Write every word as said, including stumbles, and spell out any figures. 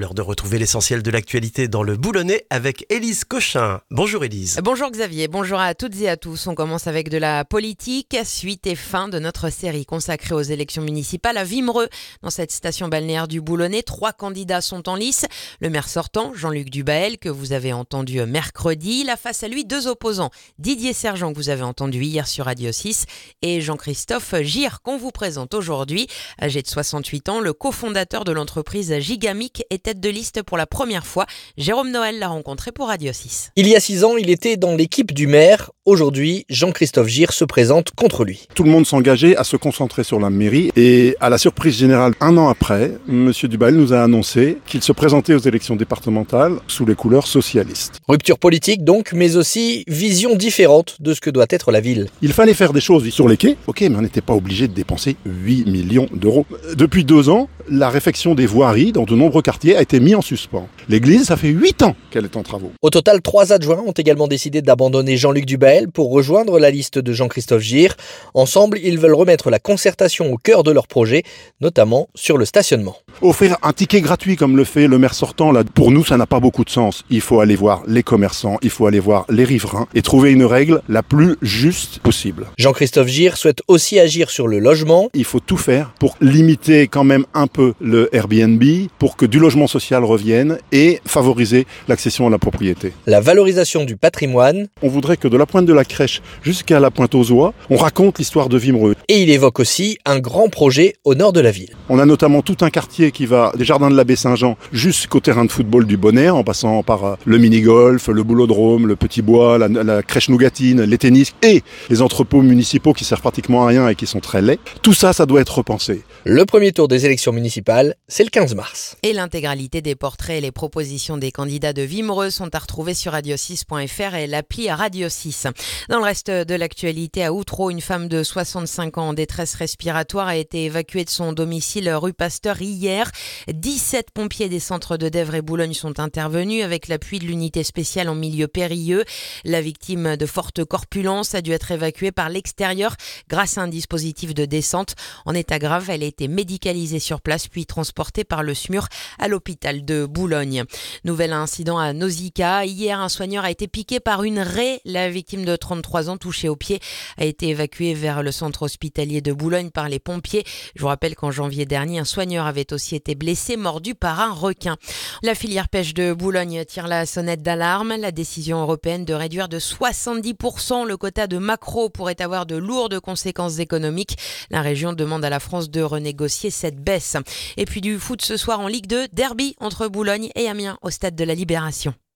L'heure de retrouver l'essentiel de l'actualité dans le Boulonnais avec Élise Cochin. Bonjour Élise. Bonjour Xavier, bonjour à toutes et à tous. On commence avec de la politique, suite et fin de notre série consacrée aux élections municipales à Wimereux. Dans cette station balnéaire du Boulonnais, trois candidats sont en lice. Le maire sortant, Jean-Luc Dubaël, que vous avez entendu mercredi. Il a face à lui deux opposants, Didier Sergent, que vous avez entendu hier sur Radio six, et Jean-Christophe Gir, qu'on vous présente aujourd'hui. Âgé de soixante-huit ans, le cofondateur de l'entreprise Gigamic est tête de liste pour la première fois. Jérôme Noël l'a rencontré pour Radio six. Il y a six ans, il était dans l'équipe du maire. Aujourd'hui, Jean-Christophe Gir se présente contre lui. Tout le monde s'engageait à se concentrer sur la mairie et à la surprise générale, un an après, M. Dubaël nous a annoncé qu'il se présentait aux élections départementales sous les couleurs socialistes. Rupture politique donc, mais aussi vision différente de ce que doit être la ville. Il fallait faire des choses sur les quais, ok, mais on n'était pas obligé de dépenser huit millions d'euros. Depuis deux ans, la réfection des voiries dans de nombreux quartiers a été mise en suspens. L'église, ça fait huit ans qu'elle est en travaux. Au total, trois adjoints ont également décidé d'abandonner Jean-Luc Dubaël pour rejoindre la liste de Jean-Christophe Gir. Ensemble, ils veulent remettre la concertation au cœur de leur projet, notamment sur le stationnement. Offrir un ticket gratuit comme le fait le maire sortant, là, pour nous, ça n'a pas beaucoup de sens. Il faut aller voir les commerçants, il faut aller voir les riverains et trouver une règle la plus juste possible. Jean-Christophe Gir souhaite aussi agir sur le logement. Il faut tout faire pour limiter quand même un peu le Airbnb, pour que du logement social revienne et favoriser l'accession à la propriété. La valorisation du patrimoine. On voudrait que de la pointe de la crèche jusqu'à la pointe aux oies, on raconte l'histoire de Wimereux. Et il évoque aussi un grand projet au nord de la ville. On a notamment tout un quartier qui va des jardins de l'abbé Saint-Jean jusqu'au terrain de football du Bonnet, en passant par le mini-golf, le boulodrome, le petit bois, la, la crèche nougatine, les tennis et les entrepôts municipaux qui servent pratiquement à rien et qui sont très laids. Tout ça, ça doit être repensé. Le premier tour des élections municipales, c'est le quinze mars. Et l'intégralité des portraits et les propositions des candidats de Wimereux sont à retrouver sur radio six point f r et l'appli Radio six. Dans le reste de l'actualité, à Outreau, une femme de soixante-cinq ans en détresse respiratoire a été évacuée de son domicile rue Pasteur hier. dix-sept pompiers des centres de Dèvres et Boulogne sont intervenus avec l'appui de l'unité spéciale en milieu périlleux. La victime de forte corpulence a dû être évacuée par l'extérieur grâce à un dispositif de descente. En état grave, elle a été médicalisée sur place puis transportée par le S M U R à l'hôpital de Boulogne. Nouvel incident à Nausicaa. Hier, un soigneur a été piqué par une raie. La victime de trente-trois ans, touchée au pied, a été évacuée vers le centre hospitalier de Boulogne par les pompiers. Je vous rappelle qu'en janvier dernier, un soigneur avait aussi été blessé, mordu par un requin. La filière pêche de Boulogne tire la sonnette d'alarme. La décision européenne de réduire de soixante-dix pour cent le quota de maquereaux pourrait avoir de lourdes conséquences économiques. La région demande à la France de renégocier cette baisse. Et puis du foot ce soir en Ligue deux, derby entre Boulogne et Amiens au stade de la Libération.